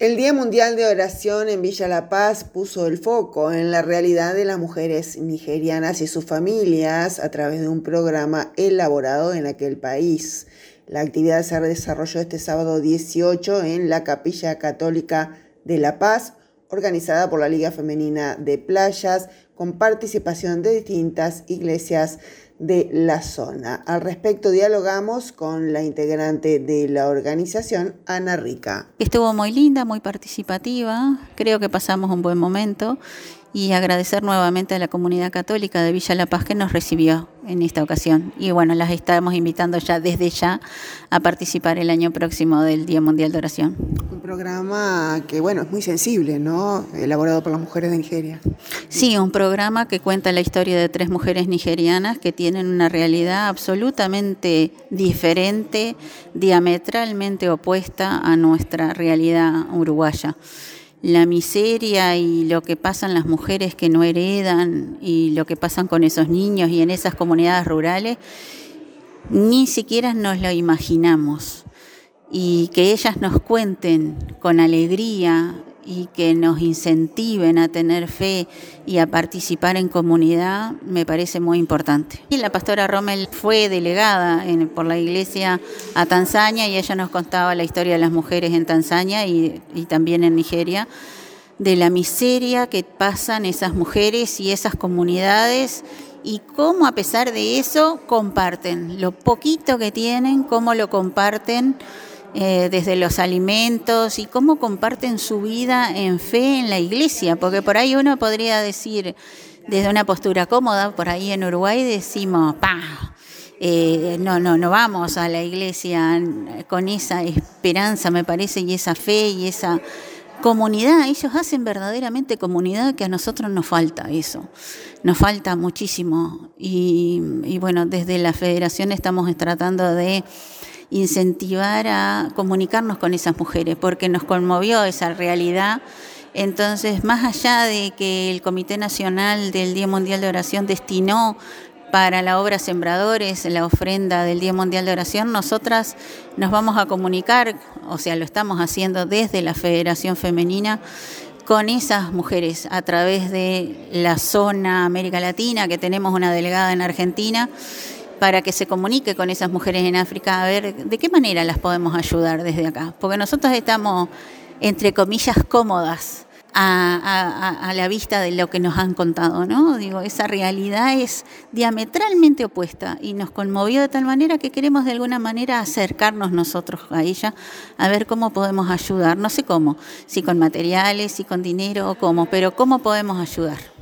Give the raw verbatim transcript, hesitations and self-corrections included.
El Día Mundial de Oración en Villa La Paz puso el foco en la realidad de las mujeres nigerianas y sus familias a través de un programa elaborado en aquel país. La actividad se desarrolló este sábado dieciocho en la Capilla Católica de La Paz, organizada por la Liga Femenina de Playas, con participación de distintas iglesias de la zona. Al respecto dialogamos con la integrante de la organización, Ana Rica. Estuvo muy linda, muy participativa, creo que pasamos un buen momento y agradecer nuevamente a la comunidad católica de Villa La Paz que nos recibió en esta ocasión. Y bueno, las estamos invitando ya desde ya a participar el año próximo del Día Mundial de Oración. Un programa que, bueno, es muy sensible, ¿no? Elaborado por las mujeres de Nigeria. Sí, un programa que cuenta la historia de tres mujeres nigerianas que tienen una realidad absolutamente diferente, diametralmente opuesta a nuestra realidad uruguaya. La miseria y lo que pasan las mujeres que no heredan y lo que pasan con esos niños y en esas comunidades rurales, ni siquiera nos lo imaginamos. Y que ellas nos cuenten con alegría y que nos incentiven a tener fe y a participar en comunidad, me parece muy importante. Y la pastora Rommel fue delegada en, por la iglesia a Tanzania y ella nos contaba la historia de las mujeres en Tanzania y, y también en Nigeria, de la miseria que pasan esas mujeres y esas comunidades y cómo a pesar de eso comparten lo poquito que tienen, cómo lo comparten Eh, desde los alimentos y cómo comparten su vida en fe en la iglesia, porque por ahí uno podría decir, desde una postura cómoda, por ahí en Uruguay decimos, pa, eh, no, no, no vamos a la iglesia con esa esperanza, me parece, y esa fe y esa comunidad. Ellos hacen verdaderamente comunidad, que a nosotros nos falta eso, nos falta muchísimo. Y, y bueno, desde la federación estamos tratando de incentivar a comunicarnos con esas mujeres, porque nos conmovió esa realidad. Entonces, más allá de que el Comité Nacional del Día Mundial de Oración destinó para la obra Sembradores la ofrenda del Día Mundial de Oración, nosotras nos vamos a comunicar, o sea, lo estamos haciendo desde la Federación Femenina, con esas mujeres a través de la zona América Latina, que tenemos una delegada en Argentina, para que se comunique con esas mujeres en África, a ver de qué manera las podemos ayudar desde acá. Porque nosotros estamos, entre comillas, cómodas a, a, a la vista de lo que nos han contado, ¿no? Digo, esa realidad es diametralmente opuesta y nos conmovió de tal manera que queremos de alguna manera acercarnos nosotros a ella, a ver cómo podemos ayudar. No sé cómo, si con materiales, si con dinero o cómo, pero cómo podemos ayudar.